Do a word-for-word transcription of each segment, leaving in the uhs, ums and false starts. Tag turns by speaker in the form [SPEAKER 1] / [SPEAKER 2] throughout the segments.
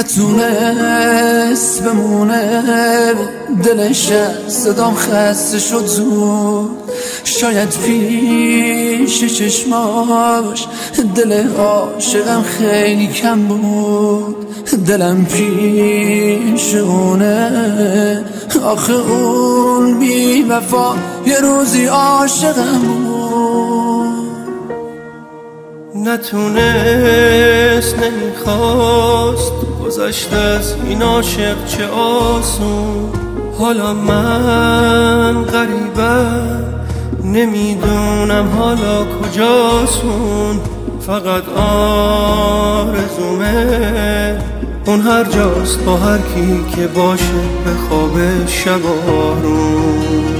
[SPEAKER 1] نتونست بمونه دلش صدام خسته شد زود، شاید پیش چشماش دل عاشقم خیلی کم بود. دلم پیش اونه آخه اون بی وفا یه روزی عاشقم بود.
[SPEAKER 2] نتونست نمیخواست گذشت از این عاشق چه آسون. حالا من غریبم نمیدونم حالا کجاسون. فقط آرزومه اون هر جاست با هر کی که باشه به خواب شبارون.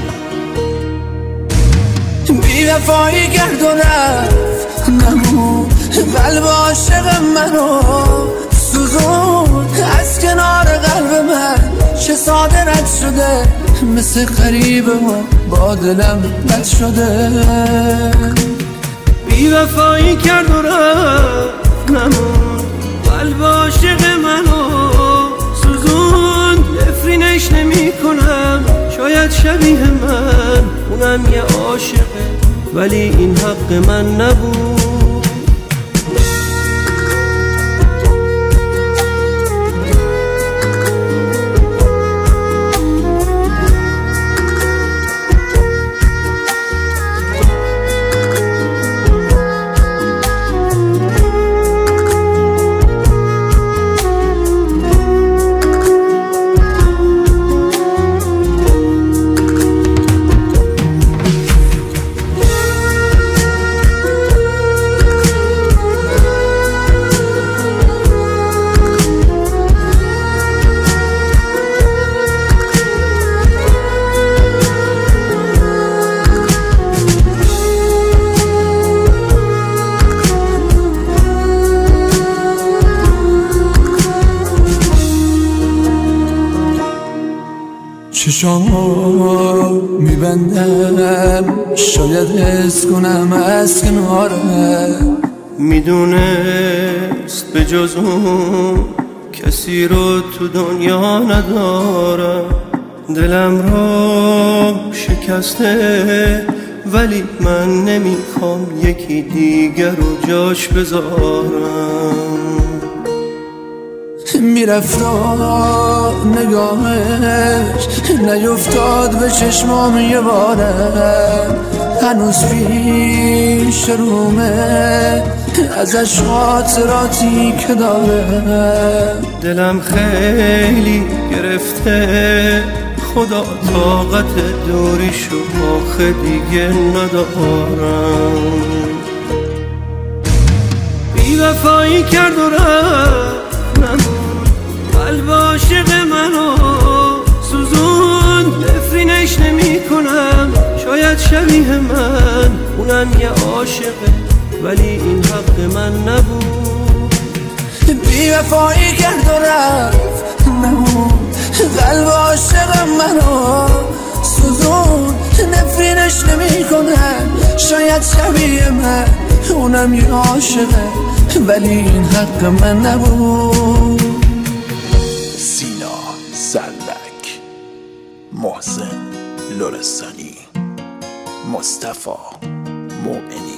[SPEAKER 1] بی وفایی کرد و رفت نمون، قلب عاشق منو سوزون. از کنار قلب من چه ساده رد شده، مثل غریبه و با دلم بد شده.
[SPEAKER 2] بی وفایی کرد و رفت نمون، قلب عاشق منو سوزون. نفرینش نمی کنم شاید شبیه من، اونم یه عاشقه ولی این حق من نبود.
[SPEAKER 1] چشامو میبندم شاید حس کنم از کنارم.
[SPEAKER 2] میدونست به جز اون کسی رو تو دنیا ندارم. دلم رو شکسته ولی من نمیخوام یکی دیگر رو جاش بذارم.
[SPEAKER 1] میرفت نگاهش نیفتاد به چشمام یه بارم. هنوز پیش رومه ازش خاطراتی که دارم.
[SPEAKER 2] دلم خیلی گرفته خدا طاقت دوریشو آخه دیگه ندارم. بی وفایی کرد و رفت نمون، قلب عاشق منو سوزون. نفرینش نمی کنم شاید شبیه من، اونم یه عاشقه ولی این حق من نبود.
[SPEAKER 1] بی وفایی کرد و رفت نمون، قلب عاشق منو سوزون. نفرینش نمی کنم شاید شبیه من، اونم یه عاشقه ولی این حق من نبود.
[SPEAKER 3] سینا زرلک، محسن لرستانی، مصطفی مومنی.